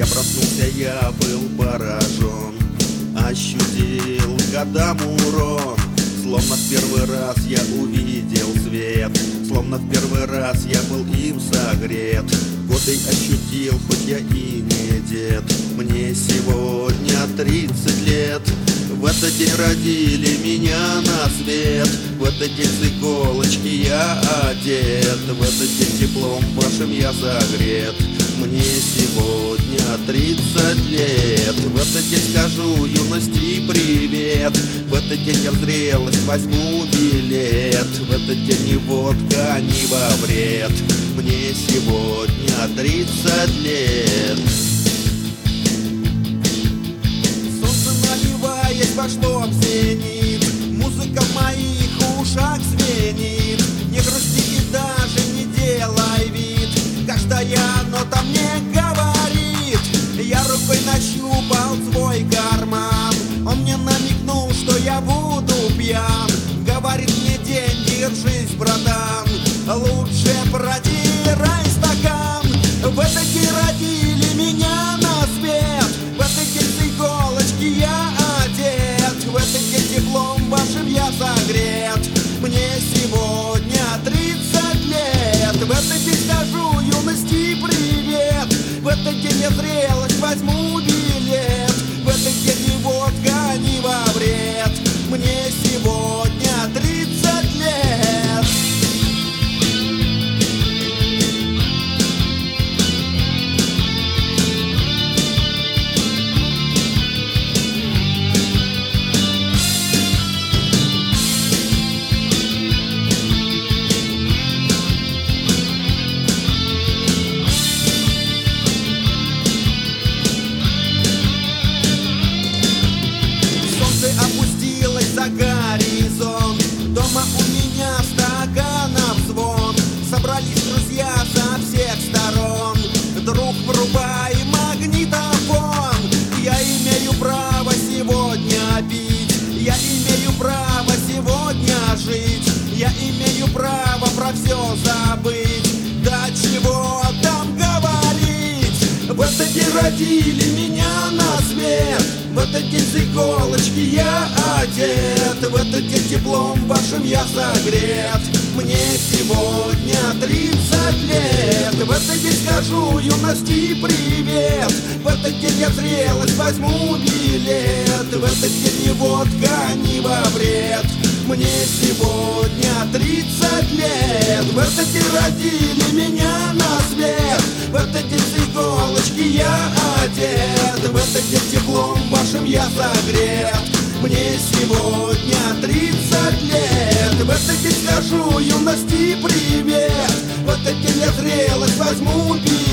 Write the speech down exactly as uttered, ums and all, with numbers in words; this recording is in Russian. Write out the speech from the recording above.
Я проснулся, я был поражен, ощутил годам урон. Словно в первый раз я увидел свет, словно в первый раз я был им согрет. Годы ощутил, хоть я и не дед. Мне сегодня тридцать лет. В этот день родили меня на свет. В этот день с иголочки я одет. В этот день теплом вашим я согрет. Мне сегодня тридцать лет. В этот день скажу юности привет. В этот день я в зрелость возьму билет. В этот день ни водка, ни во вред. Мне сегодня тридцать лет. Солнце, наливаясь, пошло в зенит. Музыка в моих ушах звенит. Не грусти и даже не делай вид. Каждая нота мне говорит. Я рукой нащупал свой карман. Он мне намекнул, что я буду пьян. Говорит мне: день, держись, братан, лучше протирай стакан. В этот день родили меня на свет. В этот день с иголочки я одет. В этот день теплом вашим я согрет. Мне сегодня тридцать лет. В этот день скажу юности привет. В этот день я зрелость возьму билет. В этот день ни водка, ни во вред. Мне сегодня тридцать лет. Опустилась за горизонт. Дома у меня стаканов звон. Собрались друзья со всех сторон. Друг, врубай магнитофон. Я имею право сегодня пить. Я имею право сегодня жить. Я имею право про все забыть. Да чего там говорить. В этот день родили меня на свет. В этот день с иголочки я одет. В этот день теплом вашим я согрет. Мне сегодня тридцать лет. В этот день скажу юности привет. В этот день я в зрелость возьму билет. В этот день ни водка, ни во вред. Мне сегодня тридцать лет. В этот день родили меня на свет. В этот день с иголочки я одет. В этот день теплом вашим я согрет. Мне сегодня тридцать лет. В этот день скажу юности привет. В этот день я зрелость возьму билет.